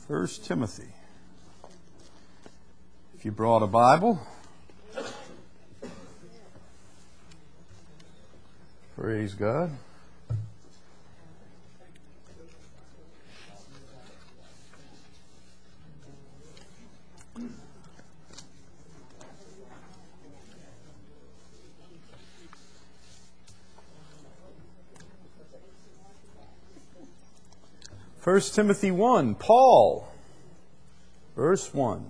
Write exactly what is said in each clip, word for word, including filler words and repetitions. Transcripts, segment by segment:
First Timothy. If you brought a Bible, praise God. First Timothy one, Paul, verse one,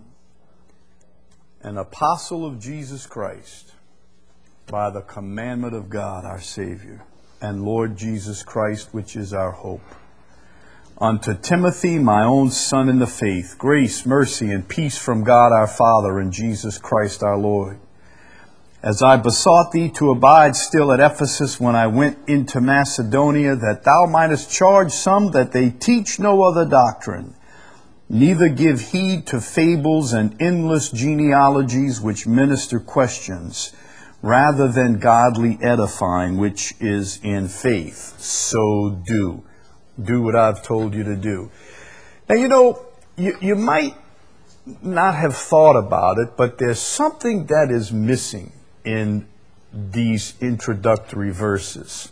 an apostle of Jesus Christ, by the commandment of God our Savior, and Lord Jesus Christ, which is our hope. Unto Timothy, my own son in the faith, grace, mercy, and peace from God our Father and Jesus Christ our Lord. As I besought thee to abide still at Ephesus when I went into Macedonia, that thou mightest charge some that they teach no other doctrine, neither give heed to fables and endless genealogies which minister questions, rather than godly edifying, which is in faith. So do. Do what I've told you to do. Now, you know, you, you might not have thought about it, but there's something that is missing in these introductory verses.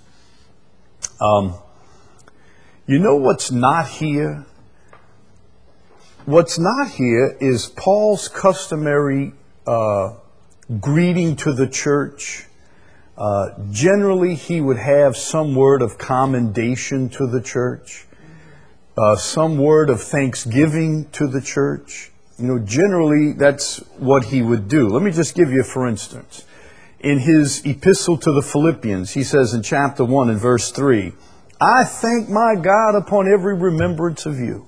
Um, you know what's not here? What's not here is Paul's customary uh, greeting to the church. Uh, generally, he would have some word of commendation to the church, uh, some word of thanksgiving to the church. You know, generally, that's what he would do. Let me just give you, for instance. In his epistle to the Philippians, he says in chapter one and verse three, I thank my God upon every remembrance of you.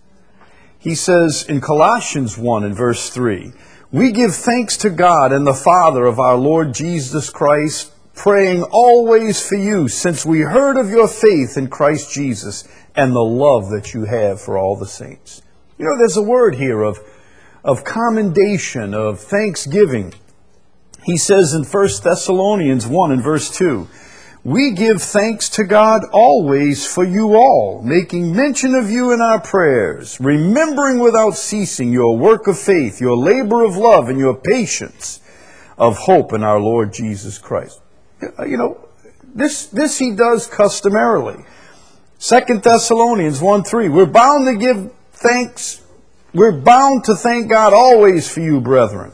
He says in Colossians one and verse three, we give thanks to God and the Father of our Lord Jesus Christ, praying always for you, since we heard of your faith in Christ Jesus and the love that you have for all the saints. You know, there's a word here of, of commendation, of thanksgiving. He says in First Thessalonians one and verse two, we give thanks to God always for you all, making mention of you in our prayers, remembering without ceasing your work of faith, your labor of love, and your patience of hope in our Lord Jesus Christ. You know, this, this he does customarily. Second Thessalonians one three, we're bound to give thanks, we're bound to thank God always for you, brethren,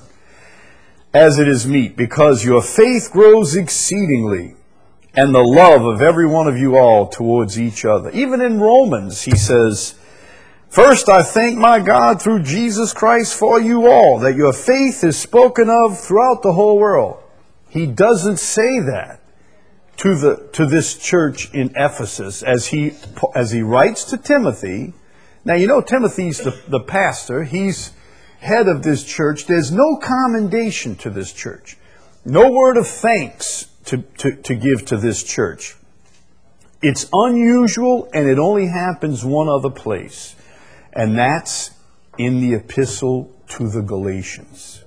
as it is meet, because your faith grows exceedingly, and the love of every one of you all towards each other. Even in Romans, he says, first I thank my God through Jesus Christ for you all, that your faith is spoken of throughout the whole world. He doesn't say that to the to this church in Ephesus as he as he writes to Timothy. Now, you know, Timothy's the, the pastor. He's head of this church. There's no commendation to this church. No word of thanks to, to, to give to this church. It's unusual, and it only happens one other place. And that's in the epistle to the Galatians.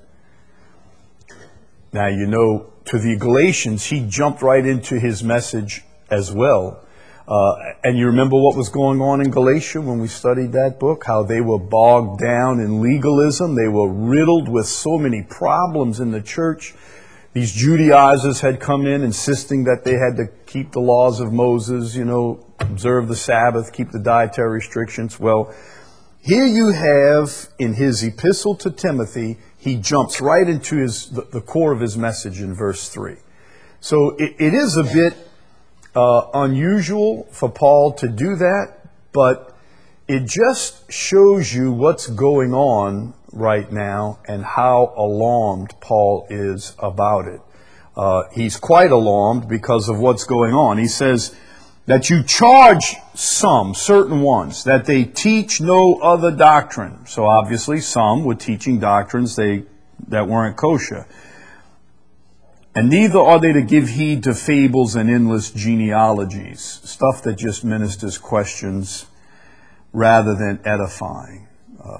Now, you know, to the Galatians, he jumped right into his message as well. Uh, and you remember what was going on in Galatia when we studied that book? How they were bogged down in legalism. They were riddled with so many problems in the church. These Judaizers had come in insisting that they had to keep the laws of Moses, you know, observe the Sabbath, keep the dietary restrictions. Well, here you have in his epistle to Timothy, he jumps right into his the, the core of his message in verse three. So it, it is a bit Uh, unusual for Paul to do that, but it just shows you what's going on right now and how alarmed Paul is about it. Uh, he's quite alarmed because of what's going on. He says that you charge some, certain ones, that they teach no other doctrine. So obviously some were teaching doctrines they that weren't kosher. And neither are they to give heed to fables and endless genealogies, stuff that just ministers questions rather than edifying. Uh,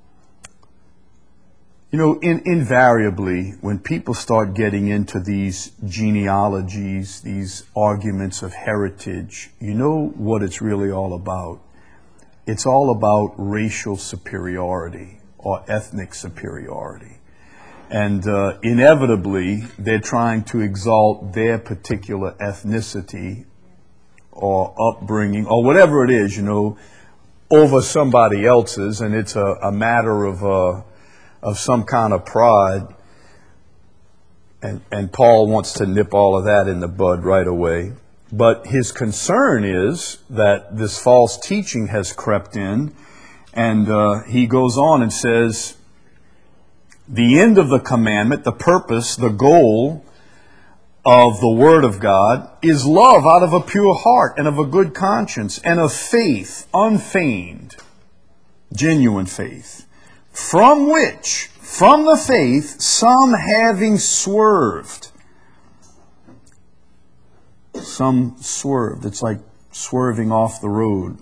you know, in, invariably, when people start getting into these genealogies, these arguments of heritage, you know what it's really all about. it's all about racial superiority or ethnic superiority. And uh, inevitably, they're trying to exalt their particular ethnicity or upbringing or whatever it is, you know, over somebody else's, and it's a, a matter of uh, of some kind of pride. And, and Paul wants to nip all of that in the bud right away. But his concern is that this false teaching has crept in, and uh, he goes on and says, the end of the commandment, the purpose, the goal of the Word of God is love out of a pure heart and of a good conscience and of faith, unfeigned, genuine faith, from which, from the faith, some having swerved. Some swerved. It's like swerving off the road.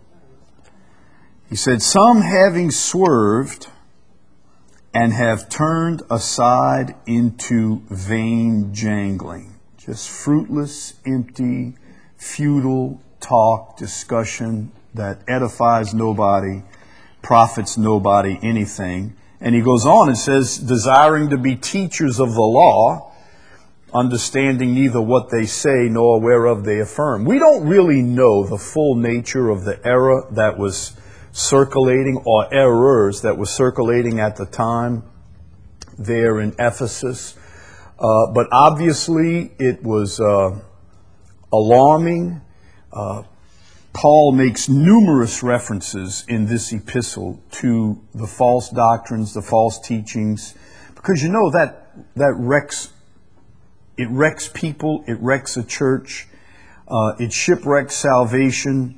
He said, some having swerved and have turned aside into vain jangling. Just fruitless, empty, futile talk, discussion that edifies nobody, profits nobody anything. And he goes on and says, desiring to be teachers of the law, understanding neither what they say nor whereof they affirm. We don't really know the full nature of the error that was circulating, or errors that were circulating at the time there in Ephesus. Uh, but obviously it was uh, alarming. Uh, Paul makes numerous references in this epistle to the false doctrines, the false teachings, because you know that that wrecks, it wrecks people, it wrecks a church, uh, it shipwrecks salvation.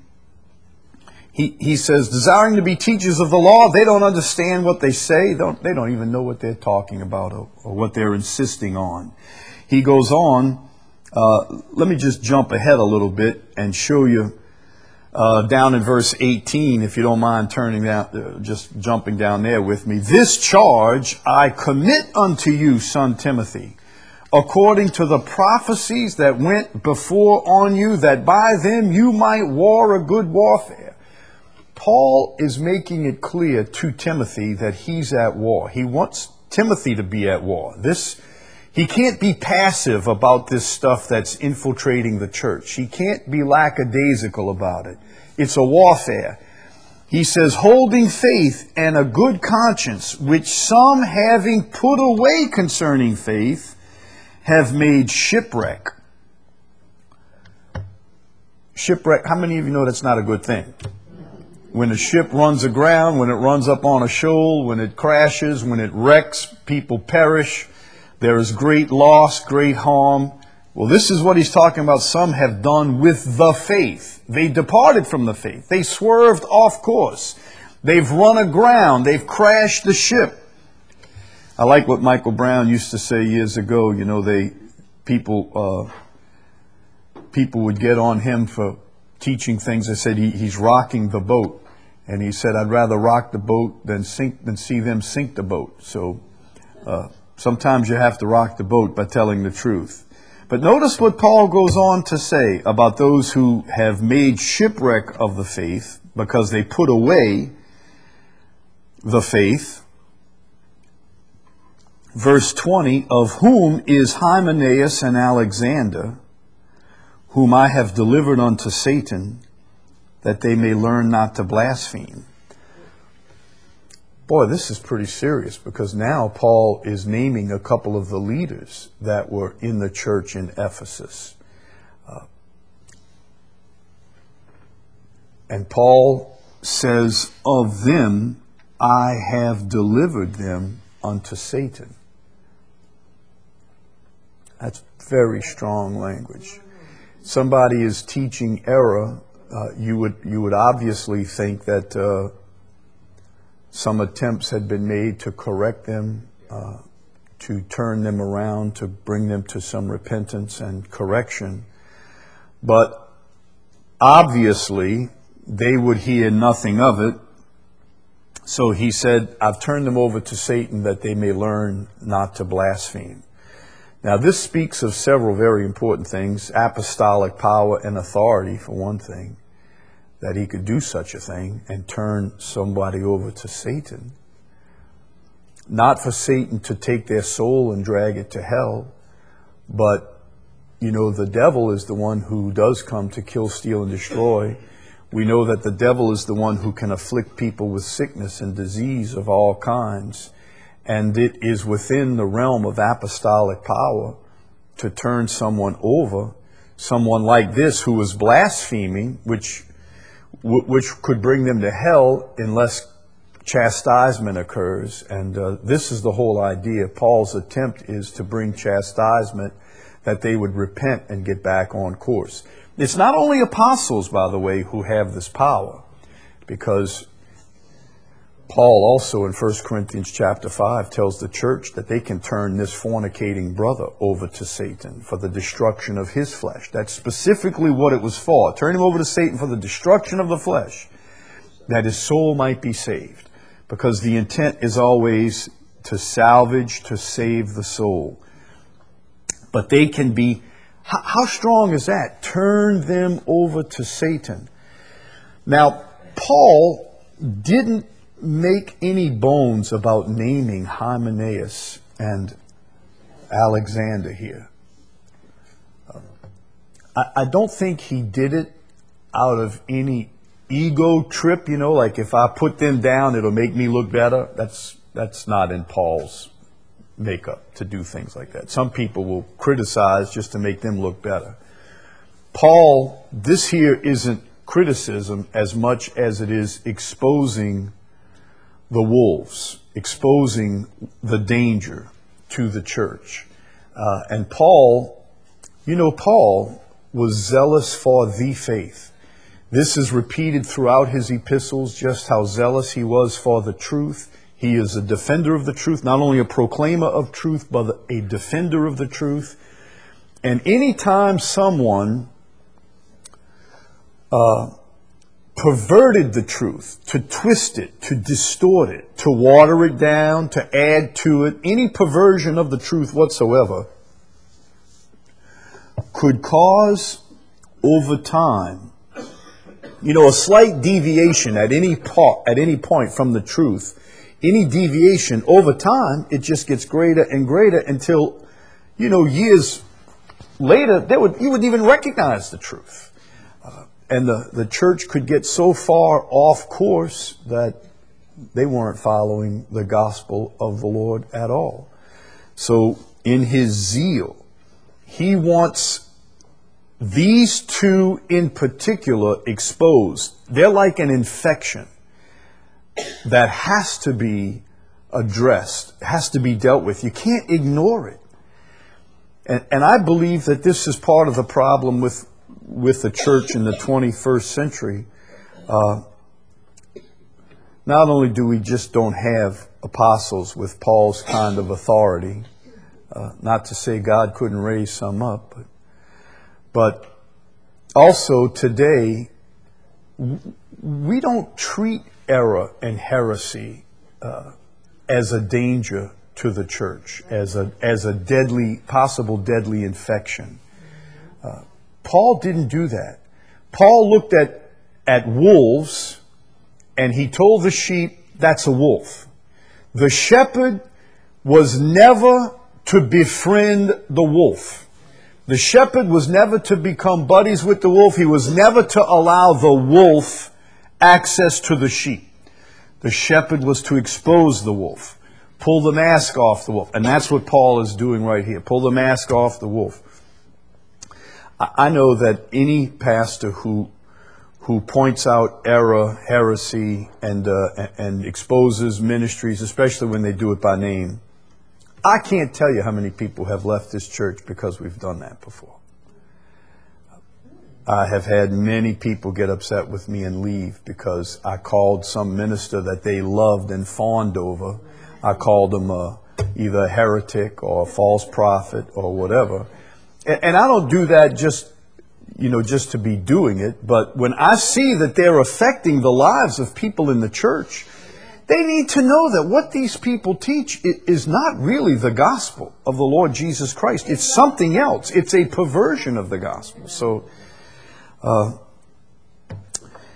He, he says, desiring to be teachers of the law, they don't understand what they say. They don't, they don't even know what they're talking about or, or what they're insisting on. He goes on, uh, let me just jump ahead a little bit and show you uh, down in verse eighteen, if you don't mind turning down, uh, just jumping down there with me. This charge I commit unto you, son Timothy, according to the prophecies that went before on you, that by them you might war a good warfare. Paul is making it clear to Timothy that he's at war. He wants Timothy to be at war. This, he can't be passive about this stuff that's infiltrating the church. He can't be lackadaisical about it. It's a warfare. He says, holding faith and a good conscience, which some having put away concerning faith, have made shipwreck. Shipwreck, how many of you know that's not a good thing? When a ship runs aground, when it runs up on a shoal, when it crashes, when it wrecks, people perish. There is great loss, great harm. Well, this is what he's talking about. Some have done with the faith. They departed from the faith. They swerved off course. They've run aground. They've crashed the ship. I like what Michael Brown used to say years ago. You know, they people uh, people would get on him for teaching things. They said he, he's rocking the boat. And he said, I'd rather rock the boat than sink than see them sink the boat. So uh, sometimes you have to rock the boat by telling the truth. But notice what Paul goes on to say about those who have made shipwreck of the faith because they put away the faith. Verse twenty, of whom is Hymenaeus and Alexander, whom I have delivered unto Satan, that they may learn not to blaspheme. Boy, this is pretty serious, because now Paul is naming a couple of the leaders that were in the church in Ephesus. Uh, and Paul says, of them I have delivered them unto Satan. That's very strong language. Somebody is teaching error. Uh, you would you would obviously think that uh, some attempts had been made to correct them, uh, to turn them around, to bring them to some repentance and correction. But obviously, they would hear nothing of it. So he said, I've turned them over to Satan that they may learn not to blaspheme. Now, this speaks of several very important things. Apostolic power and authority, for one thing. that he could do such a thing and turn somebody over to Satan. Not for Satan to take their soul and drag it to hell, but, you know, the devil is the one who does come to kill, steal, and destroy. We know that the devil is the one who can afflict people with sickness and disease of all kinds. And it is within the realm of apostolic power to turn someone over, someone like this who was blaspheming, which which could bring them to hell unless chastisement occurs. And uh, this is the whole idea. Paul's attempt is to bring chastisement, that they would repent and get back on course. It's not only apostles, by the way, who have this power, because Paul also in First Corinthians chapter five tells the church that they can turn this fornicating brother over to Satan for the destruction of his flesh. That's specifically what it was for. Turn him over to Satan for the destruction of the flesh, that his soul might be saved. Because the intent is always to salvage, to save the soul. But they can be, how, how strong is that? Turn them over to Satan. Now, Paul didn't make any bones about naming Hymenaeus and Alexander here. Um, I, I don't think he did it out of any ego trip, you know, like if I put them down, it'll make me look better. That's that's not in Paul's makeup to do things like that. Some people will criticize just to make them look better. Paul, this here isn't criticism as much as it is exposing the wolves, exposing the danger to the church. Uh, and Paul, you know, Paul was zealous for the faith. This is repeated throughout his epistles, just how zealous he was for the truth. He is a defender of the truth, not only a proclaimer of truth, but a defender of the truth. And anytime someone uh, perverted the truth, to twist it, to distort it, to water it down, to add to it, any perversion of the truth whatsoever, could cause over time, you know, a slight deviation at any po- at any point from the truth, any deviation over time, it just gets greater and greater until, you know, years later, they would you would even recognize the truth. Uh, and the, the church could get so far off course that they weren't following the gospel of the Lord at all. So in his zeal, he wants these two in particular exposed. They're like an infection that has to be addressed, has to be dealt with. You can't ignore it. And, and I believe that this is part of the problem with, with the church in the twenty-first century. Uh, not only do we just don't have apostles with Paul's kind of authority, uh, not to say God couldn't raise some up, but But also today, we don't treat error and heresy uh, as a danger to the church, as a as a deadly, possible deadly infection. Uh, Paul didn't do that. Paul looked at at wolves, and he told the sheep, "That's a wolf." The shepherd was never to befriend the wolf. The shepherd was never to become buddies with the wolf. He was never to allow the wolf access to the sheep. The shepherd was to expose the wolf, pull the mask off the wolf. And that's what Paul is doing right here. Pull the mask off the wolf. I know that any pastor who who points out error, heresy, and uh, and exposes ministries, especially when they do it by name, I can't tell you how many people have left this church because we've done that before. I have had many people get upset with me and leave because I called some minister that they loved and fawned over. I called them a, either a heretic or a false prophet or whatever. And, and I don't do that just, you know, just to be doing it. But when I see that they're affecting the lives of people in the church, they need to know that what these people teach is not really the gospel of the Lord Jesus Christ. It's something else. It's a perversion of the gospel. So, uh,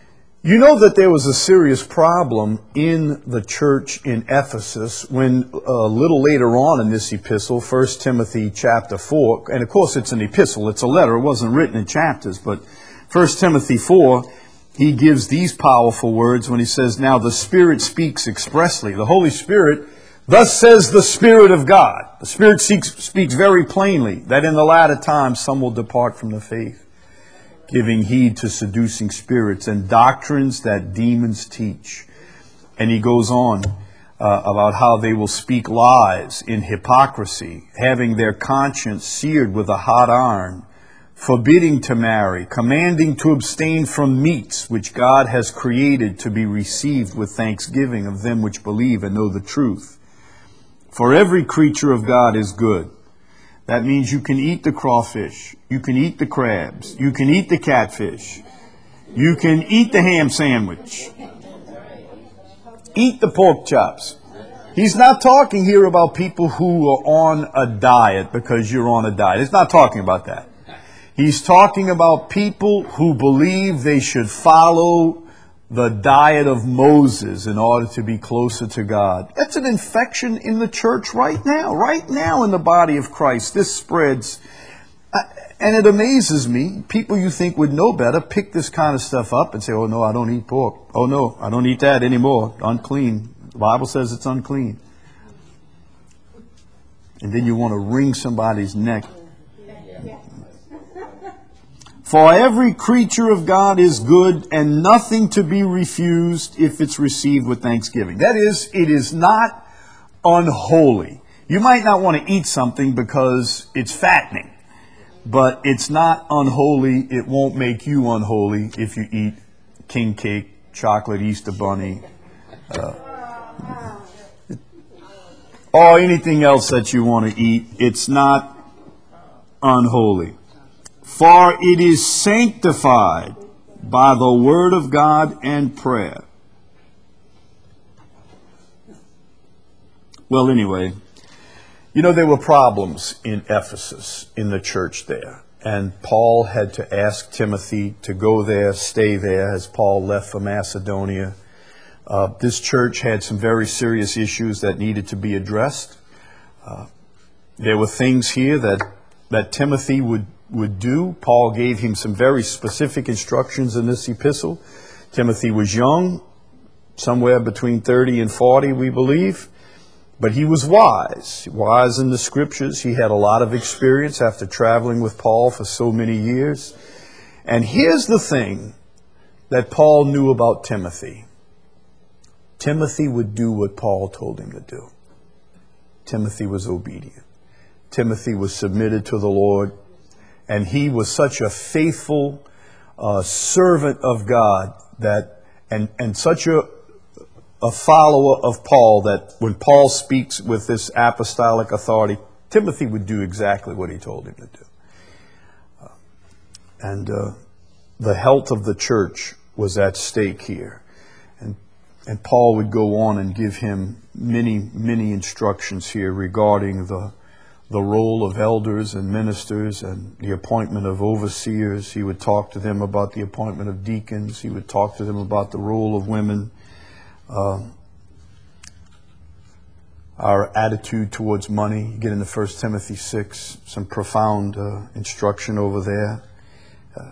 You know that there was a serious problem in the church in Ephesus when a little later on in this epistle, First Timothy chapter four, and of course it's an epistle, it's a letter, it wasn't written in chapters, but First Timothy four, he gives these powerful words when he says, now the Spirit speaks expressly. The Holy Spirit, thus says the Spirit of God. The Spirit speaks, speaks very plainly that in the latter times some will depart from the faith, giving heed to seducing spirits and doctrines that demons teach. And he goes on uh, about how they will speak lies in hypocrisy, having their conscience seared with a hot iron, forbidding to marry, commanding to abstain from meats which God has created to be received with thanksgiving of them which believe and know the truth. For every creature of God is good. That means you can eat the crawfish, you can eat the crabs, you can eat the catfish, you can eat the ham sandwich, eat the pork chops. He's not talking here about people who are on a diet because you're on a diet. He's not talking about that. He's talking about people who believe they should follow the diet of Moses in order to be closer to God. That's an infection in the church right now. Right now in the body of Christ, this spreads. And it amazes me. People you think would know better pick this kind of stuff up and say, oh no, I don't eat pork. Oh no, I don't eat that anymore. Unclean. The Bible says it's unclean. And then you want to wring somebody's neck. For every creature of God is good and nothing to be refused if it's received with thanksgiving. That is, it is not unholy. You might not want to eat something because it's fattening, but it's not unholy. It won't make you unholy if you eat king cake, chocolate Easter bunny, uh, or anything else that you want to eat. It's not unholy. For it is sanctified by the word of God and prayer. Well, anyway, you know, there were problems in Ephesus, in the church there. And Paul had to ask Timothy to go there, stay there, as Paul left for Macedonia. Uh, this church had some very serious issues that needed to be addressed. Uh, there were things here that, that Timothy would would do. Paul gave him some very specific instructions in this epistle. Timothy was young, somewhere between thirty and forty, we believe, but he was wise, wise in the scriptures. He had a lot of experience after traveling with Paul for so many years. And here's the thing that Paul knew about Timothy. Timothy would do what Paul told him to do. Timothy was obedient. Timothy was submitted to the Lord. And he was such a faithful uh, servant of God that, and, and such a, a follower of Paul that when Paul speaks with this apostolic authority, Timothy would do exactly what he told him to do. Uh, and uh, the health of the church was at stake here. And, and Paul would go on and give him many, many instructions here regarding the the role of elders and ministers and the appointment of overseers. He would talk to them about the appointment of deacons. He would talk to them about the role of women. Uh, our attitude towards money. You get into First Timothy six, some profound uh, instruction over there. Uh,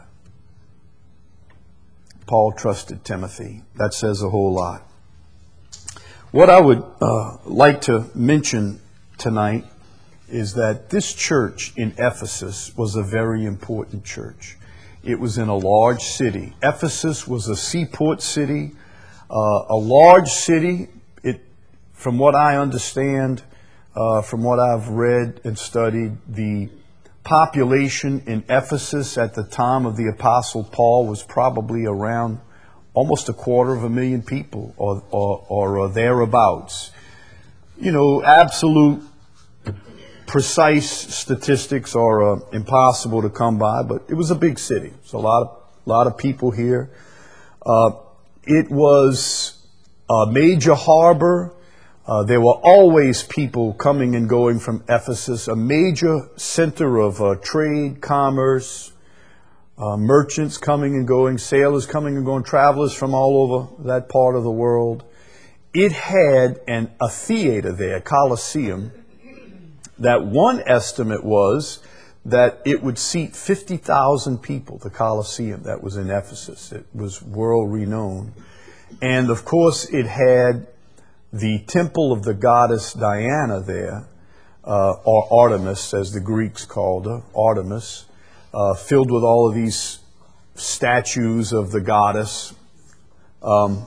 Paul trusted Timothy. That says a whole lot. What I would uh, like to mention tonight is that this church in Ephesus was a very important church. It was in a large city. Ephesus was a seaport city, uh, a large city. It, from what I understand, uh, from what I've read and studied, the population in Ephesus at the time of the Apostle Paul was probably around almost a quarter of a million people, or, or, or, or thereabouts. You know, absolute precise statistics are uh, impossible to come by, but it was a big city. So a lot of, lot of people here. Uh, it was a major harbor. Uh, there were always people coming and going from Ephesus, a major center of uh, trade, commerce, uh, merchants coming and going, sailors coming and going, travelers from all over that part of the world. It had an, a theater there, Colosseum, that one estimate was that it would seat fifty thousand people, the Colosseum that was in Ephesus. It was world renowned. And of course, it had the temple of the goddess Diana there, uh, or Artemis, as the Greeks called her, Artemis, uh, filled with all of these statues of the goddess. Um,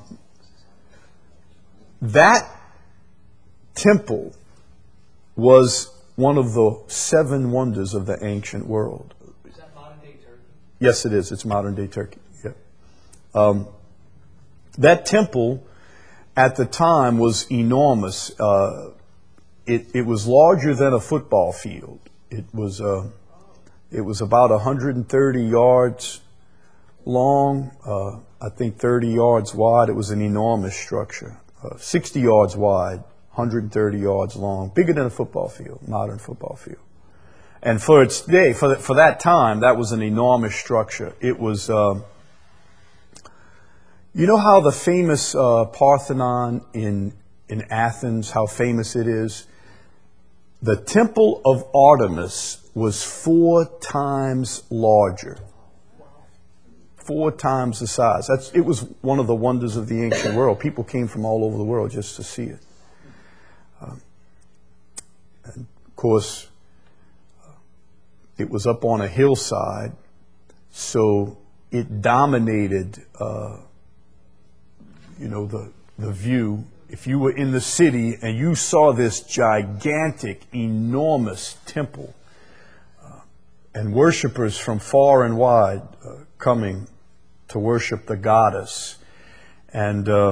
that temple was one of the seven wonders of the ancient world. Is that modern day Turkey? Yes, it is. It's modern day Turkey. Yeah. Um, that temple at the time was enormous. Uh, it, it was larger than a football field. It was uh, it was about one hundred thirty yards long. Uh, I think thirty yards wide. It was an enormous structure. Uh, sixty yards wide. one hundred thirty yards long, bigger than a football field, modern football field. And for its day, for, the, for that time, that was an enormous structure. It was, uh, you know how the famous uh, Parthenon in, in Athens, how famous it is? The temple of Artemis was four times larger. Four times the size. That's, it was one of the wonders of the ancient world. People came from all over the world just to see it. Um, and of course, uh, it was up on a hillside, so it dominated, uh, you know, the the view. If you were in the city and you saw this gigantic, enormous temple, uh, and worshipers from far and wide uh, coming to worship the goddess, and uh,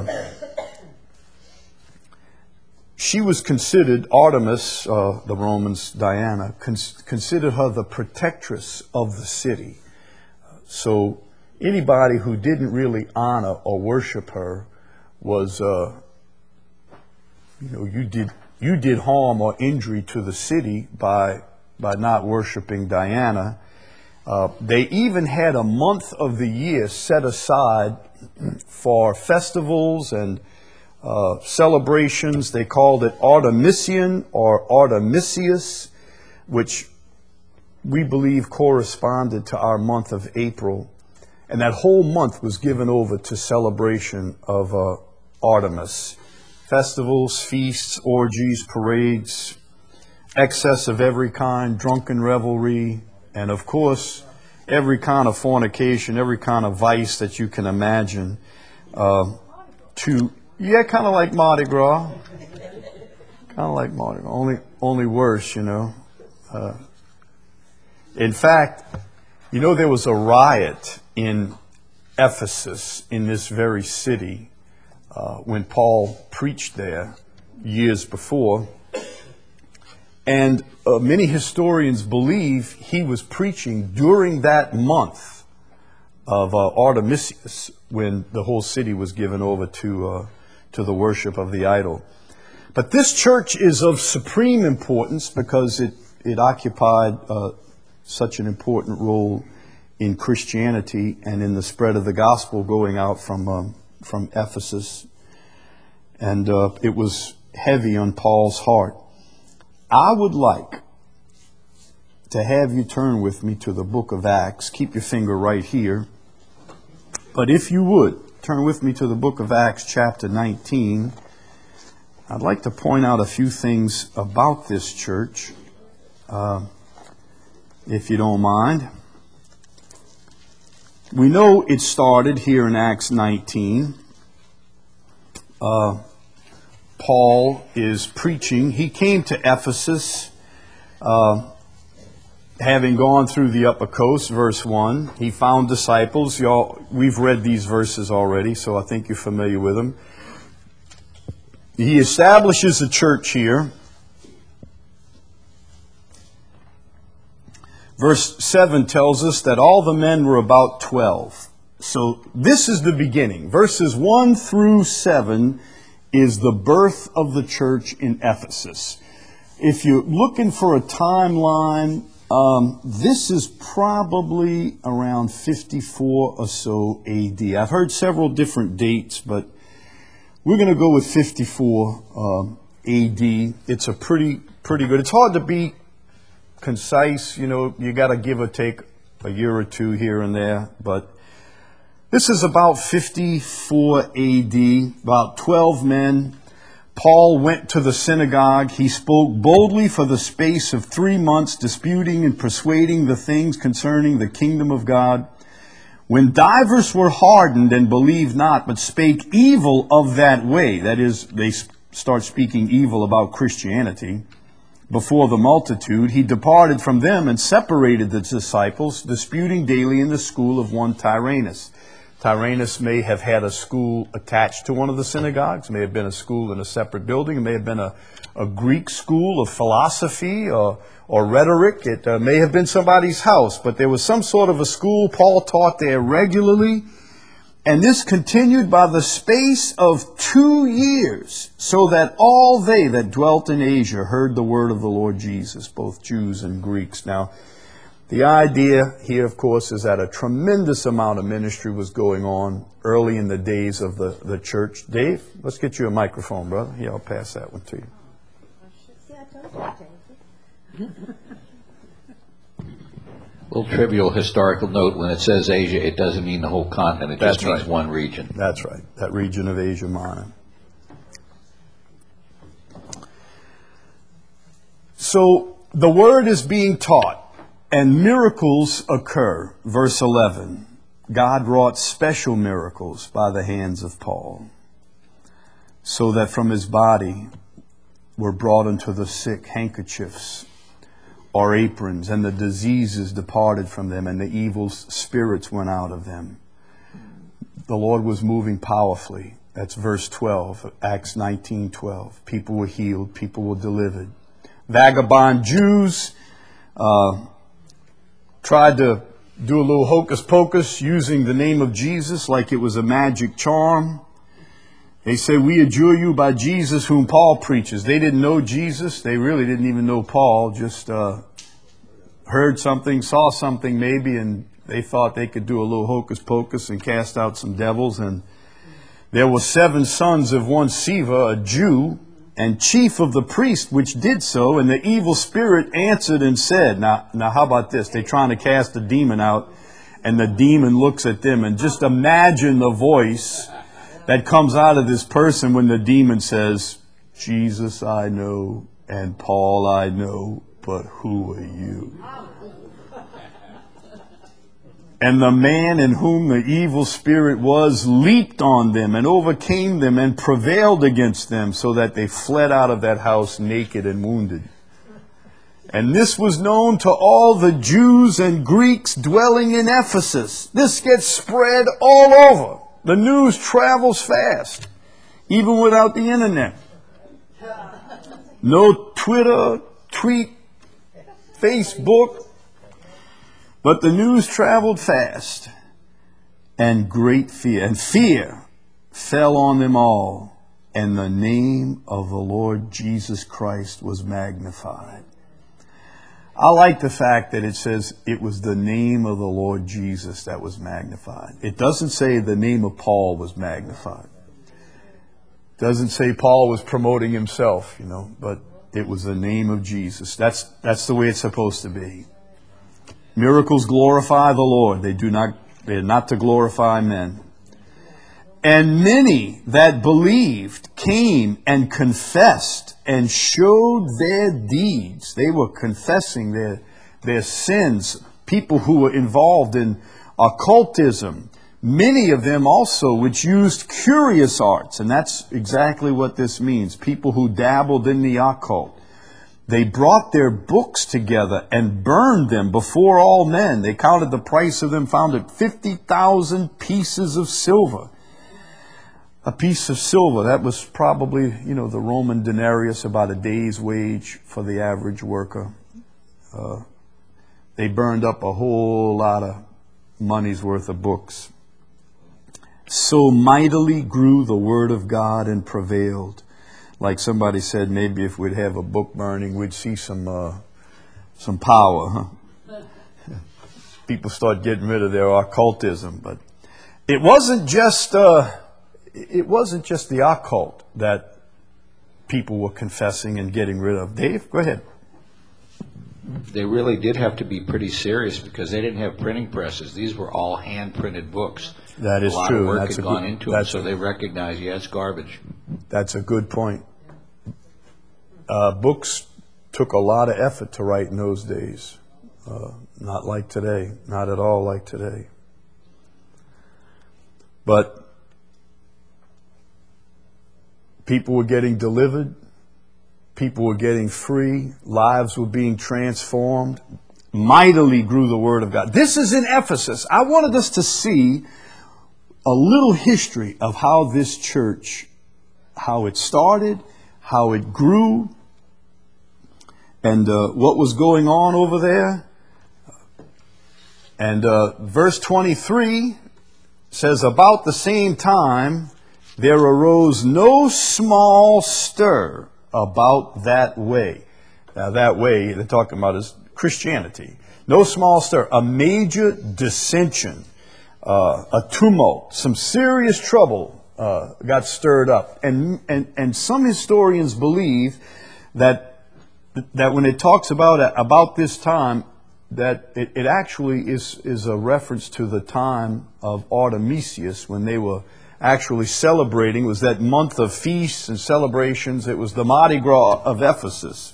she was considered, Artemis, uh, the Romans, Diana, cons- considered her the protectress of the city. Uh, so anybody who didn't really honor or worship her was, uh, you know, you did you did harm or injury to the city by by not worshiping Diana. Uh, they even had a month of the year set aside for festivals and Uh, celebrations. They called it Artemisian or Artemisius, which we believe corresponded to our month of April. And that whole month was given over to celebration of uh, Artemis. Festivals, feasts, orgies, parades, excess of every kind, drunken revelry, and of course, every kind of fornication, every kind of vice that you can imagine uh, to Yeah, kind of like Mardi Gras. Kind of like Mardi Gras, only only worse, you know. Uh, in fact, you know, there was a riot in Ephesus, in this very city, uh, when Paul preached there years before. And uh, many historians believe he was preaching during that month of uh, Artemisius, when the whole city was given over to uh, to the worship of the idol. But this church is of supreme importance because it, it occupied uh, such an important role in Christianity and in the spread of the gospel going out from, um, from Ephesus. And uh, it was heavy on Paul's heart. I would like to have you turn with me to the book of Acts. Keep your finger right here. But if you would, turn with me to the book of Acts, chapter nineteen. I'd like to point out a few things about this church, uh, if you don't mind. We know it started here in Acts nineteen. Uh, Paul is preaching. He came to Ephesus, uh, having gone through the upper coast, verse one. He found disciples. Y'all, we've read these verses already, so I think you're familiar with them. He establishes a church here. Verse seven tells us that all the men were about twelve. So this is the beginning. Verses one through seven is the birth of the church in Ephesus. If you're looking for a timeline Um, this is probably around fifty-four or so A D. I've heard several different dates, but we're going to go with fifty-four um, A D. It's a pretty, pretty good. It's hard to be concise. You know, you got to give or take a year or two here and there. But this is about fifty-four A D, about twelve men. Paul went to the synagogue. He spoke boldly for the space of three months, disputing and persuading the things concerning the kingdom of God. When divers were hardened and believed not, but spake evil of that way, that is, they start speaking evil about Christianity, before the multitude, he departed from them and separated the disciples, disputing daily in the school of one Tyrannus. Tyrannus may have had a school attached to one of the synagogues, may have been a school in a separate building, it may have been a, a Greek school of philosophy or, or rhetoric. It uh, may have been somebody's house, but there was some sort of a school. Paul taught there regularly, and this continued by the space of two years, so that all they that dwelt in Asia heard the word of the Lord Jesus, both Jews and Greeks. Now, the idea here, of course, is that a tremendous amount of ministry was going on early in the days of the, the church. Dave, let's get you a microphone, brother. Yeah, I'll pass that one to you. Little trivial historical note, when it says Asia, it doesn't mean the whole continent. It That's just means right. one region. That's right, that region of Asia Minor. So the word is being taught. And miracles occur. Verse eleven, God wrought special miracles by the hands of Paul, so that from his body were brought unto the sick handkerchiefs or aprons, and the diseases departed from them, and the evil spirits went out of them. The Lord was moving powerfully. That's verse twelve, Acts nineteen twelve. People were healed, people were delivered. Vagabond Jews uh, tried to do a little hocus pocus using the name of Jesus like it was a magic charm. They say, we adjure you by Jesus whom Paul preaches. They didn't know Jesus. They really didn't even know Paul. Just uh, heard something, saw something maybe, and they thought they could do a little hocus pocus and cast out some devils. And there were seven sons of one Sceva, a Jew, and chief of the priest, which did so, and the evil spirit answered and said, now, now how about this? They're trying to cast a demon out, and the demon looks at them, and just imagine the voice that comes out of this person when the demon says, Jesus I know, and Paul I know, but who are you? And the man in whom the evil spirit was leaped on them and overcame them and prevailed against them, so that they fled out of that house naked and wounded. And this was known to all the Jews and Greeks dwelling in Ephesus. This gets spread all over. The news travels fast, even without the internet. No Twitter, tweet, Facebook. But the news traveled fast, and great fear, and fear fell on them all, and the name of the Lord Jesus Christ was magnified. I like the fact that it says it was the name of the Lord Jesus that was magnified. It doesn't say the name of Paul was magnified. It doesn't say Paul was promoting himself, you know, but it was the name of Jesus. That's, that's the way it's supposed to be. Miracles glorify the Lord. They do not, they are not to glorify men. And many that believed came and confessed and showed their deeds. They were confessing their, their sins. People who were involved in occultism. Many of them also which used curious arts. And that's exactly what this means. People who dabbled in the occult. They brought their books together and burned them before all men. They counted the price of them, found it fifty thousand pieces of silver. A piece of silver, that was probably, you know, the Roman denarius, about a day's wage for the average worker. Uh, they burned up a whole lot of money's worth of books. So mightily grew the word of God and prevailed. Like somebody said, maybe if we'd have a book burning, we'd see some uh, some power, huh? People start getting rid of their occultism, but it wasn't just uh, it wasn't just the occult that people were confessing and getting rid of. Dave, go ahead. They really did have to be pretty serious because they didn't have printing presses. These were all hand-printed books. That is a lot true. Of work that's had a gone good, into them, that's so a, they recognized, yeah, it's garbage. That's a good point. Uh, books took a lot of effort to write in those days. Uh, not like today. Not at all like today. But people were getting delivered. People were getting free. Lives were being transformed. Mightily grew the word of God. This is in Ephesus. I wanted us to see a little history of how this church, how it started, how it grew, and uh, what was going on over there. And uh, verse twenty-three says, about the same time, there arose no small stir about that way. Now that way they're talking about is Christianity. No small stir, a major dissension, uh, a tumult, some serious trouble uh, got stirred up. And, and, and some historians believe that, that when it talks about, about this time, that it, it actually is, is a reference to the time of Artemisius when they were actually celebrating. It was that month of feasts and celebrations. It was the Mardi Gras of Ephesus.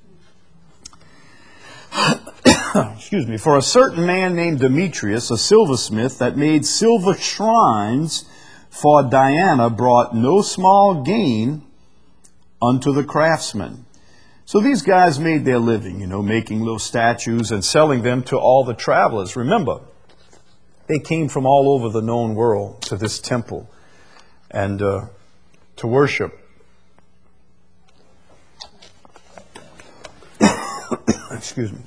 Excuse me. For a certain man named Demetrius, a silversmith that made silver shrines for Diana, brought no small gain unto the craftsmen. So these guys made their living, you know, making little statues and selling them to all the travelers. Remember, they came from all over the known world to this temple and uh, to worship. Excuse me.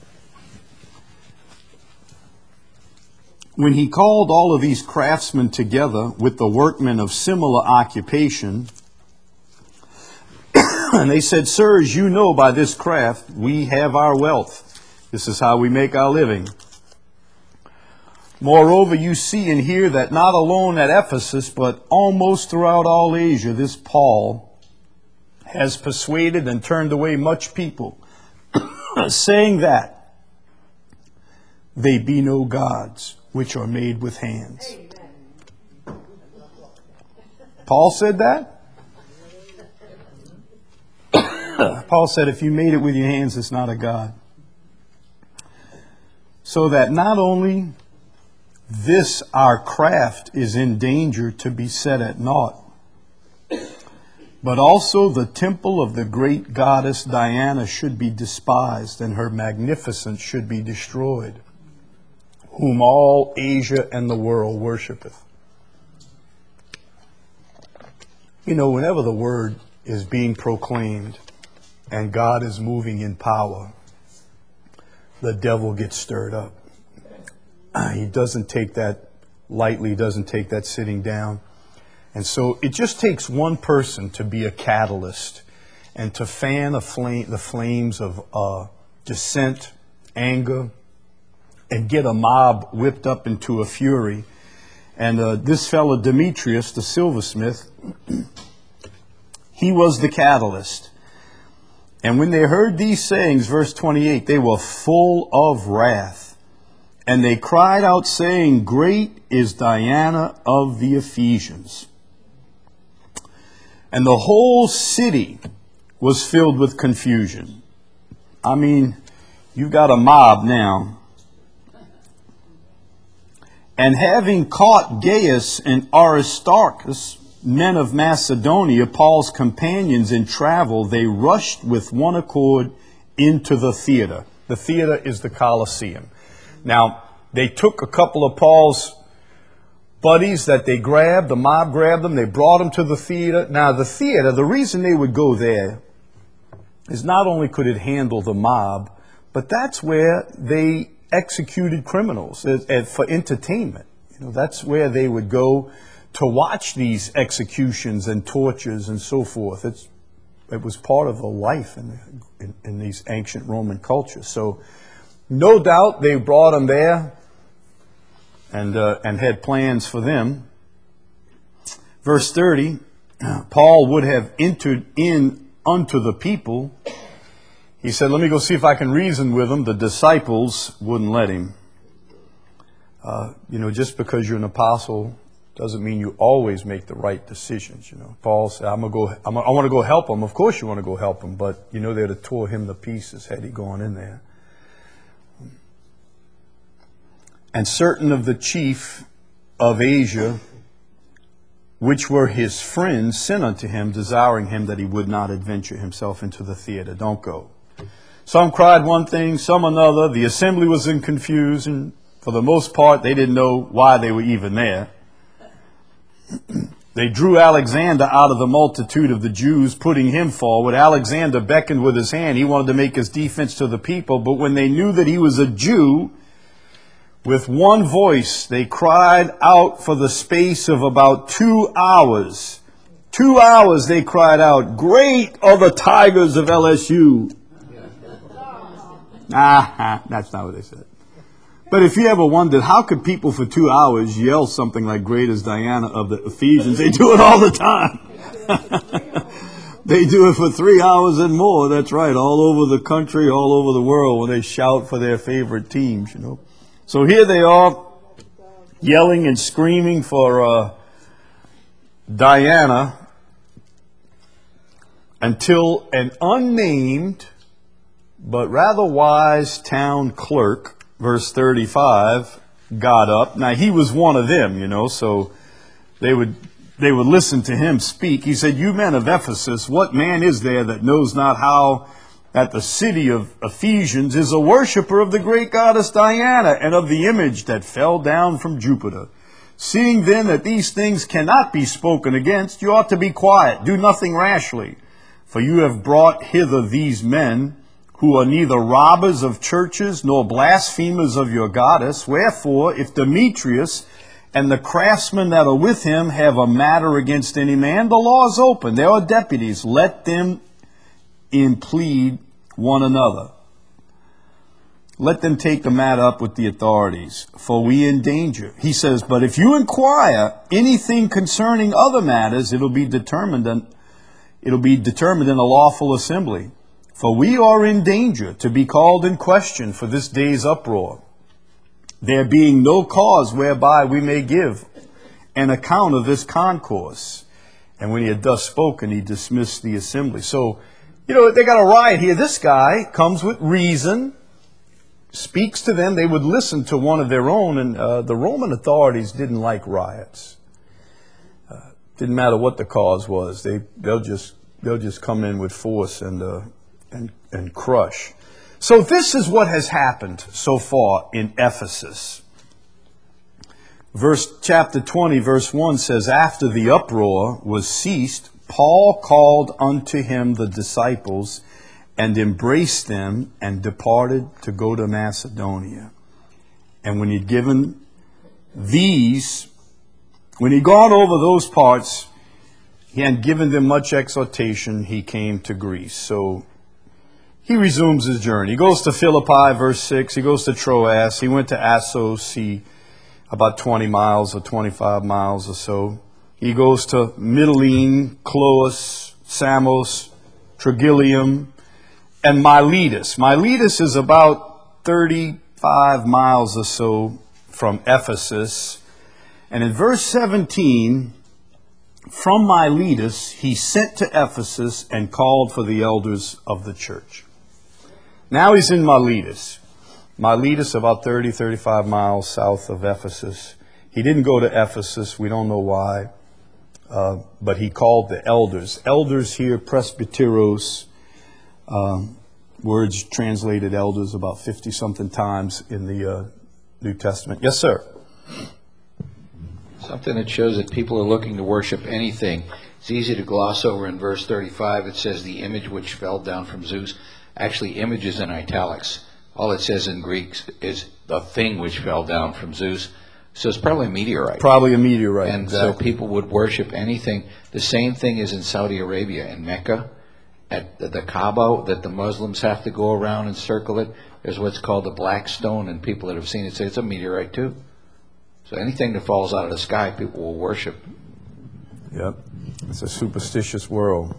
When he called all of these craftsmen together with the workmen of similar occupation, and they said, sirs, you know by this craft we have our wealth. This is how we make our living. Moreover, you see and hear that not alone at Ephesus, but almost throughout all Asia, this Paul has persuaded and turned away much people, saying that they be no gods which are made with hands. Amen. Paul said that? Paul said, if you made it with your hands, it's not a god. So that not only this our craft is in danger to be set at naught, but also the temple of the great goddess Diana should be despised, and her magnificence should be destroyed, whom all Asia and the world worshipeth. You know, whenever the word is being proclaimed and God is moving in power, the devil gets stirred up. He doesn't take that lightly, he doesn't take that sitting down. And so it just takes one person to be a catalyst and to fan a flame, the flames of uh, dissent, anger, and get a mob whipped up into a fury. And uh, this fellow Demetrius, the silversmith, he was the catalyst. And when they heard these sayings, verse twenty-eight, they were full of wrath. And they cried out, saying, great is Diana of the Ephesians. And the whole city was filled with confusion. I mean, you've got a mob now. And having caught Gaius and Aristarchus, men of Macedonia, Paul's companions in travel, they rushed with one accord into the theater. The theater is the Colosseum. Now, they took a couple of Paul's buddies that they grabbed, the mob grabbed them, they brought them to the theater. Now, the theater, the reason they would go there is not only could it handle the mob, but that's where they executed criminals uh, uh, for entertainment. You know, that's where they would go to watch these executions and tortures and so forth. It's it was part of a life in, the, in, in these ancient Roman cultures. So no doubt they brought them there and, uh, and had plans for them. Verse thirty, Paul would have entered in unto the people. He said, let me go see if I can reason with them. The disciples wouldn't let him. Uh, you know, just because you're an apostle doesn't mean you always make the right decisions. You know, Paul said, I'm gonna go, I'm, I want to go help them. Of course you want to go help them, but you know, they'd have tore him to pieces had he gone in there. And certain of the chief of Asia, which were his friends, sent unto him, desiring him that he would not adventure himself into the theater. Don't go. Some cried one thing, some another. The assembly was in confusion. For the most part, they didn't know why they were even there. They drew Alexander out of the multitude of the Jews, putting him forward. Alexander beckoned with his hand. He wanted to make his defense to the people. But when they knew that he was a Jew, with one voice, they cried out for the space of about two hours. Two hours they cried out, "Great are the Tigers of L S U." Ah, that's not what they said. But if you ever wondered, how could people for two hours yell something like "Great as Diana of the Ephesians"? They do it all the time. They do it for three hours and more. That's right. All over the country, all over the world, when they shout for their favorite teams, you know. So here they are, yelling and screaming for uh, Diana, until an unnamed but rather wise town clerk, verse thirty-five, got up. Now he was one of them, you know, so they would they would listen to him speak. He said, "You men of Ephesus, what man is there that knows not how that the city of Ephesians is a worshiper of the great goddess Diana and of the image that fell down from Jupiter? Seeing then that these things cannot be spoken against, you ought to be quiet, do nothing rashly. For you have brought hither these men, who are neither robbers of churches nor blasphemers of your goddess. Wherefore, if Demetrius and the craftsmen that are with him have a matter against any man, the law is open. There are deputies. Let them in plead one another. Let them take the matter up with the authorities, for we in danger." He says, "But if you inquire anything concerning other matters, it'll be determined in, it'll be determined in a lawful assembly. For we are in danger to be called in question for this day's uproar, there being no cause whereby we may give an account of this concourse." And when he had thus spoken, he dismissed the assembly. So, you know, they got a riot here. This guy comes with reason, speaks to them. They would listen to one of their own, and uh, the Roman authorities didn't like riots. Uh, didn't matter what the cause was. They they'll just they'll just come in with force and uh, and and crush. So this is what has happened so far in Ephesus. Verse chapter twenty, verse one says, "After the uproar was ceased, Paul called unto him the disciples and embraced them and departed to go to Macedonia. And when he'd given these, when he'd gone over those parts, he had given them much exhortation, he came to Greece." So he resumes his journey. He goes to Philippi, verse six. He goes to Troas. He went to Assos, he, about twenty miles or twenty-five miles or so. He goes to Mytilene, Cloas, Samos, Trogyllium, and Miletus. Miletus is about thirty-five miles or so from Ephesus. And in verse seventeen, from Miletus he sent to Ephesus and called for the elders of the church. Now he's in Miletus. Miletus about thirty, thirty-five miles south of Ephesus. He didn't go to Ephesus. We don't know why. Uh, but he called the elders. Elders here, presbyteros, um, words translated elders about fifty-something times in the uh, New Testament. Yes, sir? Something that shows that people are looking to worship anything. It's easy to gloss over. In verse thirty-five, it says the image which fell down from Zeus. Actually, image is in italics. All it says in Greek is the thing which fell down from Zeus. So it's probably a meteorite. Probably a meteorite, And exactly. so people would worship anything. The same thing is in Saudi Arabia, in Mecca. at the Kaaba that the Muslims have to go around and circle it, there's what's called the black stone, and people that have seen it say it's a meteorite too. So anything that falls out of the sky, people will worship. Yep. It's a superstitious world.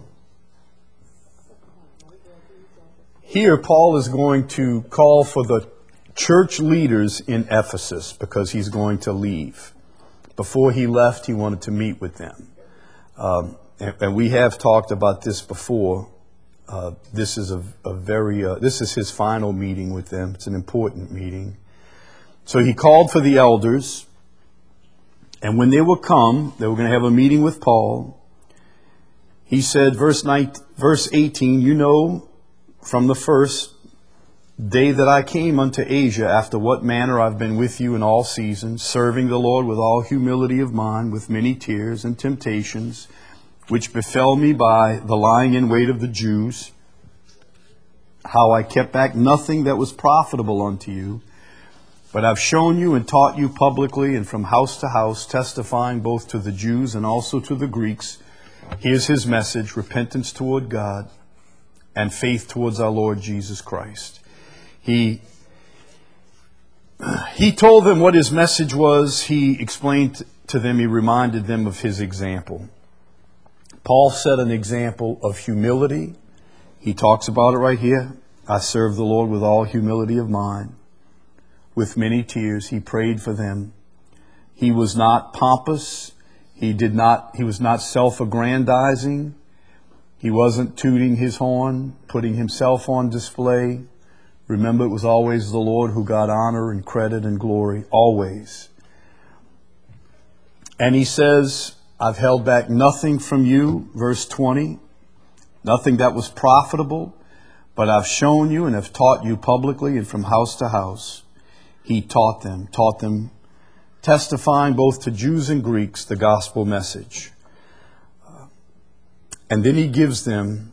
Here, Paul is going to call for the church leaders in Ephesus because he's going to leave. Before he left, he wanted to meet with them. Um, and, and we have talked about this before. Uh, this is a, a very, uh, this is his final meeting with them. It's an important meeting. So he called for the elders. And when they were come, they were going to have a meeting with Paul. He said, verse nineteen, verse eighteen, you know from the first day that I came unto Asia, after what manner I've been with you in all seasons, serving the Lord with all humility of mind, with many tears and temptations, which befell me by the lying in wait of the Jews, how I kept back nothing that was profitable unto you, but I've shown you and taught you publicly and from house to house, testifying both to the Jews and also to the Greeks. Here's his message: repentance toward God and faith towards our Lord Jesus Christ. He, he told them what his message was. He explained to them, he reminded them of his example. Paul set an example of humility. He talks about it right here. I serve the Lord with all humility of mind. With many tears, he prayed for them. He was not pompous. He did not, he was not self-aggrandizing. He wasn't tooting his horn, putting himself on display. Remember, it was always the Lord who got honor and credit and glory, always. And he says, I've held back nothing from you, verse twenty, nothing that was profitable, but I've shown you and have taught you publicly and from house to house. He taught them, taught them, testifying both to Jews and Greeks the gospel message. Uh, and then he gives them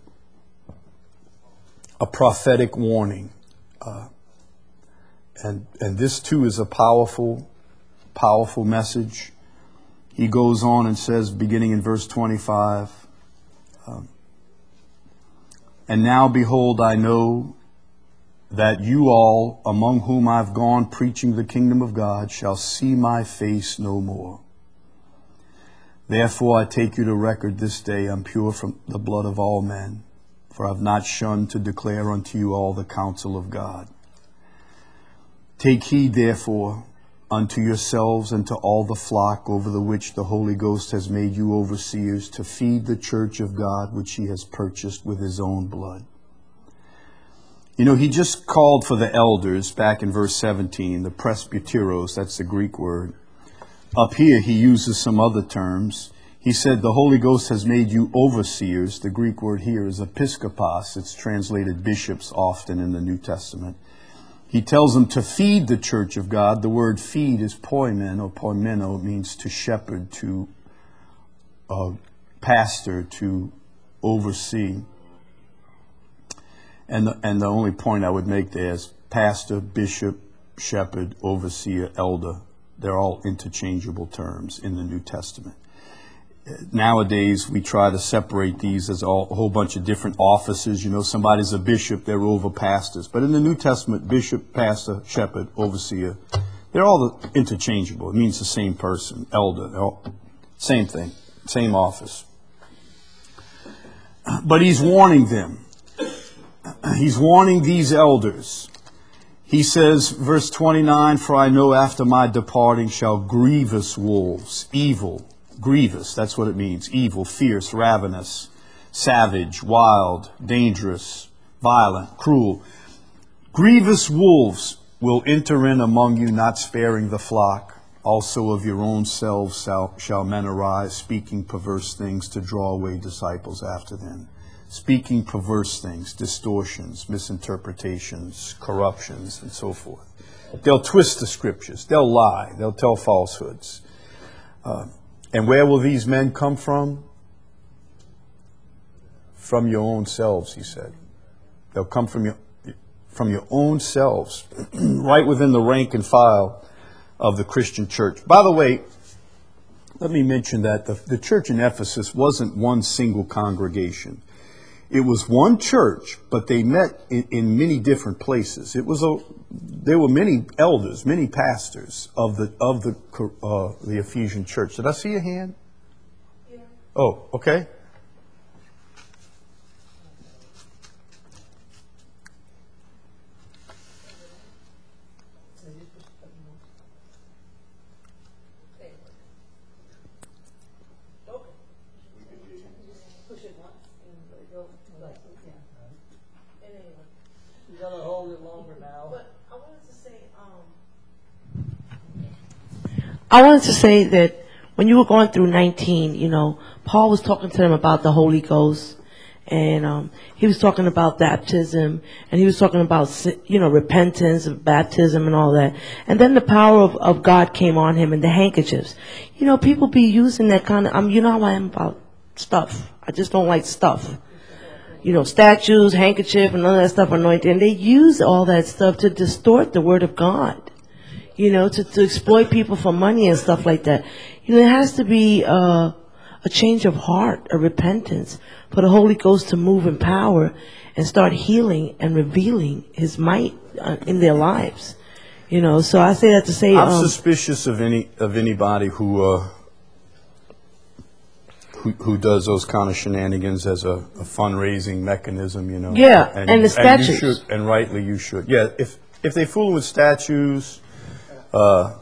a prophetic warning. Uh, and, and this too is a powerful, powerful message. He goes on and says, beginning in verse twenty-five, um, and now behold, I know that you all, among whom I've gone preaching the kingdom of God, shall see my face no more. Therefore I take you to record this day, I'm pure from the blood of all men, for I've not shunned to declare unto you all the counsel of God. Take heed therefore unto yourselves and to all the flock over the which the Holy Ghost has made you overseers, to feed the church of God which he has purchased with his own blood. You know, he just called for the elders back in verse seventeen, the presbyteros, that's the Greek word. Up here he uses some other terms. He said the Holy Ghost has made you overseers. The Greek word here is episkopos. It's translated bishops often in the New Testament. He tells them to feed the church of God. The word feed is poimen or poimeno. It means to shepherd, to uh, pastor, to oversee. And the, and the only point I would make there is pastor, bishop, shepherd, overseer, elder. They're all interchangeable terms in the New Testament. Nowadays, we try to separate these as all, a whole bunch of different offices. You know, somebody's a bishop, they're over pastors. But in the New Testament, bishop, pastor, shepherd, overseer, they're all interchangeable. It means the same person, elder, they're all, same thing, same office. But he's warning them. He's warning these elders. He says, verse twenty-nine, for I know after my departing shall grievous wolves, evil, grievous, that's what it means, evil, fierce, ravenous, savage, wild, dangerous, violent, cruel. Grievous wolves will enter in among you, not sparing the flock. Also of your own selves shall, shall men arise, speaking perverse things to draw away disciples after them. Speaking perverse things, distortions, misinterpretations, corruptions, and so forth. They'll twist the scriptures. They'll lie. They'll tell falsehoods. Uh, and where will these men come from? From your own selves, he said. They'll come from your, from your own selves, right within the rank and file of the Christian church. By the way, let me mention that the, the church in Ephesus wasn't one single congregation. it was one church, but they met in, in many different places. It was a, there were many elders, many pastors of the of the uh, the Ephesian church. Did I see a hand? Yeah. Oh, okay. You gotta hold it longer now. But I wanted to say, um, I wanted to say that when you were going through nineteen, you know, Paul was talking to them about the Holy Ghost, and um, he was talking about baptism, and he was talking about, you know, repentance, baptism, and all that. And then the power of, of God came on him, and the handkerchiefs. You know, people be using that kind of. Um, you know how I am about stuff. I just don't like stuff. You know, statues, handkerchief, and all that stuff anointed. And they use all that stuff to distort the word of God. You know, to, to exploit people for money and stuff like that. You know, there has to be uh, a change of heart, a repentance, for the Holy Ghost to move in power and start healing and revealing His might uh, in their lives. You know, so I say that to say, I'm um, suspicious of any of anybody who. Uh, Who, who does those kind of shenanigans as a, a fundraising mechanism, you know? Yeah, and the And you statues. should, and rightly you should. Yeah, if if they fool with statues, uh,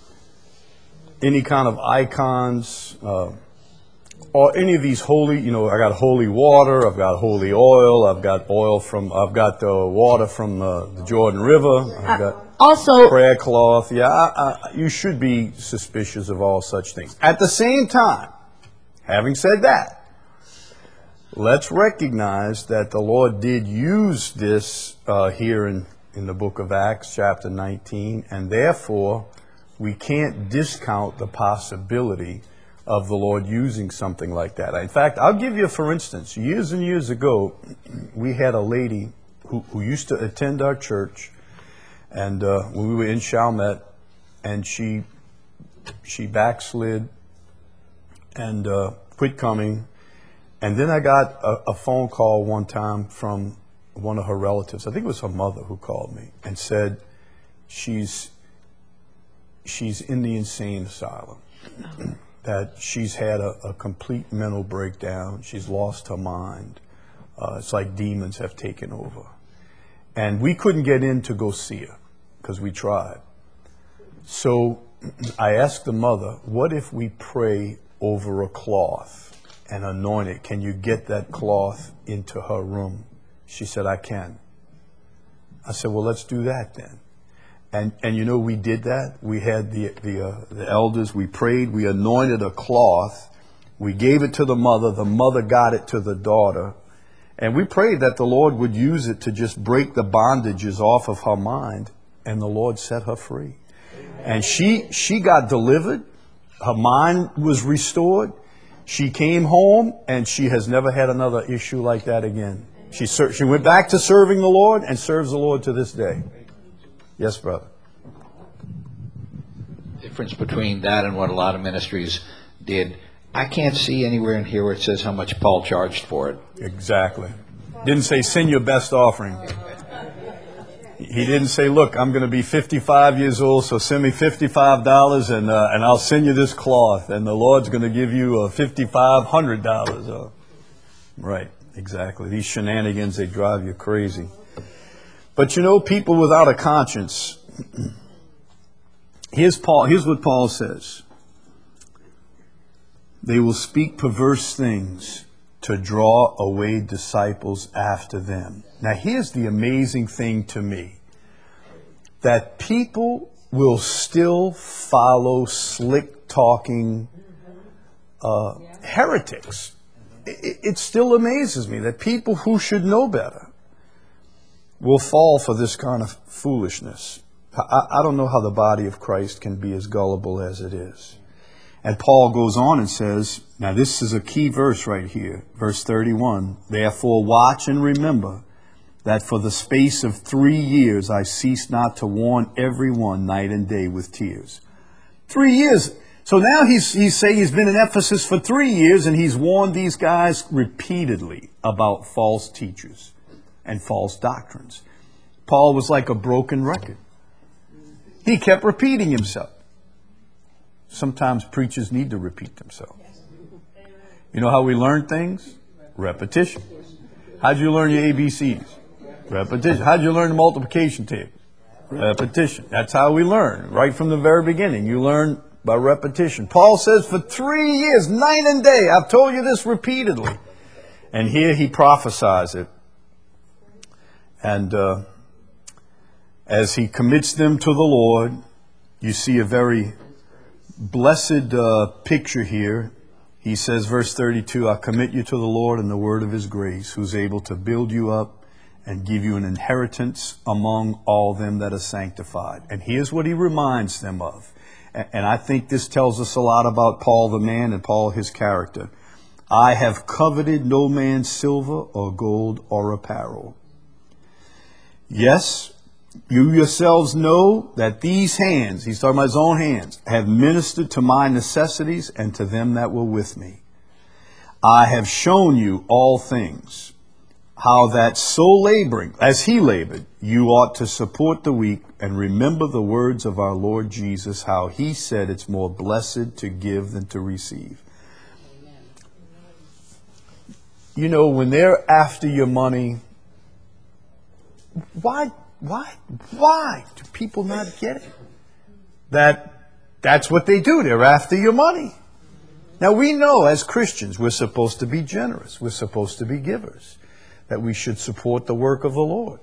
any kind of icons, uh, or any of these holy, you know, I got holy water, I've got holy oil, I've got oil from, I've got the water from uh, the Jordan River, I've got also, prayer cloth. Yeah, I, I, you should be suspicious of all such things. At the same time, having said that, let's recognize that the Lord did use this uh, here in, in the book of Acts, chapter nineteen, and therefore we can't discount the possibility of the Lord using something like that. In fact, I'll give you, for instance, years and years ago, we had a lady who, who used to attend our church, and uh, when we were in Chalmette, and she she backslid and uh, quit coming. And then I got a, a phone call one time from one of her relatives. I think it was her mother who called me and said she's she's in the insane asylum, that she's had a, a complete mental breakdown. She's lost her mind. Uh, it's like demons have taken over. And we couldn't get in to go see her because we tried. So I asked the mother, what if we pray over a cloth and anoint it? Can you get that cloth into her room? She said, I can. I said, well, let's do that then. And and you know, we did that. We had the the, uh, the elders, we prayed, we anointed a cloth, we gave it to the mother, the mother got it to the daughter, and we prayed that the Lord would use it to just break the bondages off of her mind, and the Lord set her free. And she she got delivered. Her mind was restored. She came home, and she has never had another issue like that again. She ser- she went back to serving the Lord and serves the Lord to this day. Yes, brother. Difference between that and what a lot of ministries did. I can't see anywhere in here where it says how much Paul charged for it. Exactly. Didn't say send your best offering. He didn't say, look, I'm going to be fifty-five years old, so send me fifty-five dollars and uh, and I'll send you this cloth, and the Lord's going to give you uh, fifty-five hundred dollars. Uh, right, exactly. These shenanigans, they drive you crazy. But you know, people without a conscience, here's Paul. Here's what Paul says. They will speak perverse things to draw away disciples after them. Now, here's the amazing thing to me, that people will still follow slick-talking uh, heretics. It, it still amazes me that people who should know better will fall for this kind of foolishness. I, I don't know how the body of Christ can be as gullible as it is. And Paul goes on and says, now this is a key verse right here, verse thirty-one, therefore watch and remember that for the space of three years I ceased not to warn everyone night and day with tears. Three years. So now he's, he's saying he's been in Ephesus for three years and he's warned these guys repeatedly about false teachers and false doctrines. Paul was like a broken record. He kept repeating himself. Sometimes preachers need to repeat themselves. You know how we learn things? Repetition. How'd you learn your A B Cs? Repetition. How'd you learn the multiplication table? Repetition. That's how we learn, right from the very beginning. You learn by repetition. Paul says for three years, night and day, I've told you this repeatedly. And here he prophesies it. And uh, as he commits them to the Lord, you see a very blessed uh, picture here. He says, verse thirty-two, I commit you to the Lord and the word of his grace, who's able to build you up and give you an inheritance among all them that are sanctified. And here's what he reminds them of. And I think this tells us a lot about Paul the man and Paul his character. I have coveted no man's silver or gold or apparel. Yes, you yourselves know that these hands, he's talking about his own hands, have ministered to my necessities and to them that were with me. I have shown you all things, how that so laboring, as he labored, you ought to support the weak and remember the words of our Lord Jesus, how he said it's more blessed to give than to receive. You know, when they're after your money, why, why, why do people not get it? That, that's what they do. They're after your money. Now we know as Christians we're supposed to be generous. We're supposed to be givers. That we should support the work of the Lord.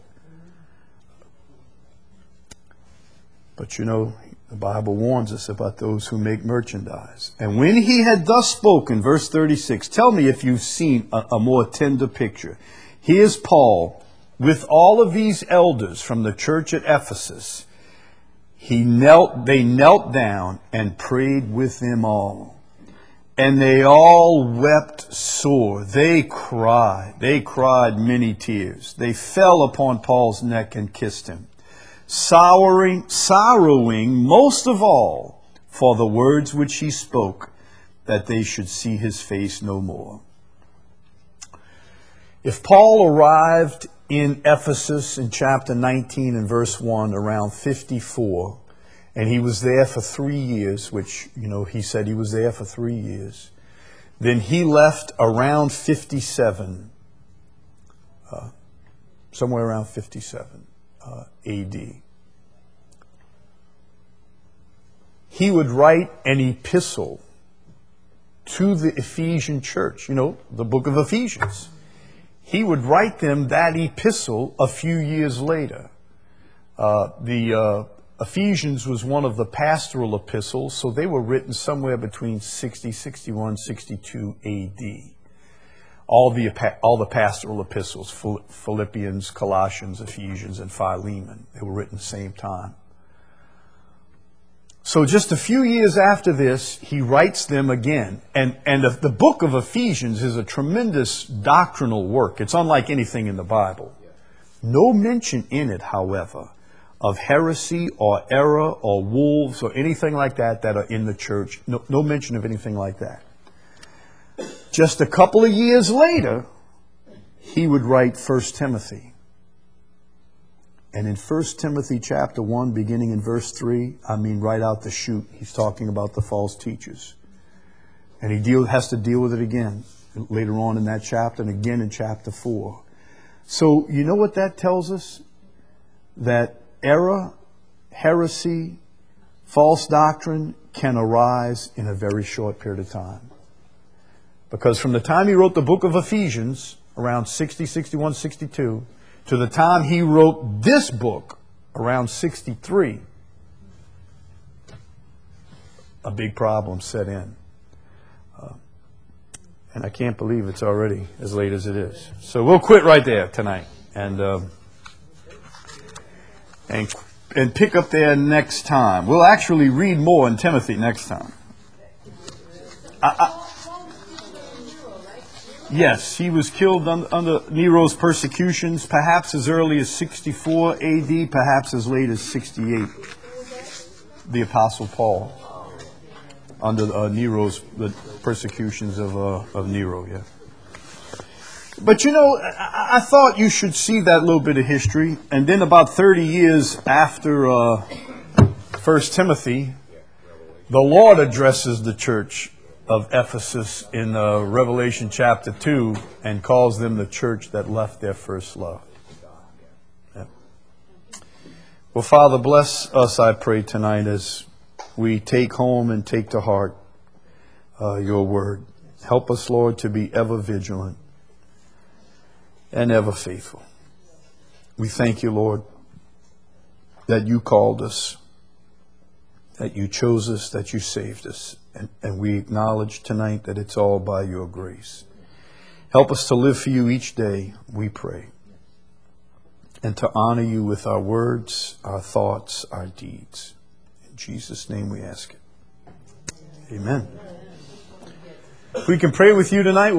But you know, the Bible warns us about those who make merchandise. And when he had thus spoken, verse thirty-six, tell me if you've seen a, a more tender picture. Here's Paul with all of these elders from the church at Ephesus. He knelt, they knelt down and prayed with them all. And they all wept sore. They cried. They cried many tears. They fell upon Paul's neck and kissed him, sorrowing, sorrowing most of all for the words which he spoke, that they should see his face no more. If Paul arrived in Ephesus in chapter nineteen and verse one around fifty-four, and he was there for three years, which, you know, he said he was there for three years. Then he left around fifty-seven, uh, somewhere around fifty-seven uh, A D. He would write an epistle to the Ephesian church, you know, the book of Ephesians. He would write them that epistle a few years later. Uh, the uh, Ephesians was one of the pastoral epistles, so they were written somewhere between sixty, sixty-one, sixty-two A D. All the, all the pastoral epistles, Philippians, Colossians, Ephesians, and Philemon, they were written at the same time. So just a few years after this, he writes them again. And, and the, the book of Ephesians is a tremendous doctrinal work. It's unlike anything in the Bible. No mention in it, however, of heresy or error or wolves or anything like that that are in the church. No, no mention of anything like that. Just a couple of years later, he would write First Timothy. And in First Timothy chapter one, beginning in verse three, I mean right out the chute, he's talking about the false teachers. And he deal, has to deal with it again later on in that chapter and again in chapter four. So you know what that tells us? That error, heresy, false doctrine can arise in a very short period of time. Because from the time he wrote the book of Ephesians, around sixty, sixty-one, sixty-two, to the time he wrote this book, around sixty-three, a big problem set in. Uh, and I can't believe it's already as late as it is. So we'll quit right there tonight and um, and and pick up there next time. We'll actually read more in Timothy next time. I, I, Yes, he was killed under, under Nero's persecutions, perhaps as early as sixty-four A D, perhaps as late as sixty-eight. The Apostle Paul. under uh, Nero's, the persecutions of, uh, of Nero, yeah. But you know, I, I thought you should see that little bit of history. And then about thirty years after uh, First Timothy, the Lord addresses the church of Ephesus in uh, Revelation chapter two and calls them the church that left their first love. Yeah. Well, Father, bless us, I pray, tonight as we take home and take to heart uh, your word. Help us, Lord, to be ever vigilant and ever faithful. We thank you, Lord, that you called us, that you chose us, that you saved us. And, and we acknowledge tonight that it's all by your grace. Help us to live for you each day, we pray, and to honor you with our words, our thoughts, our deeds. In Jesus' name we ask it. Amen. If we can pray with you tonight.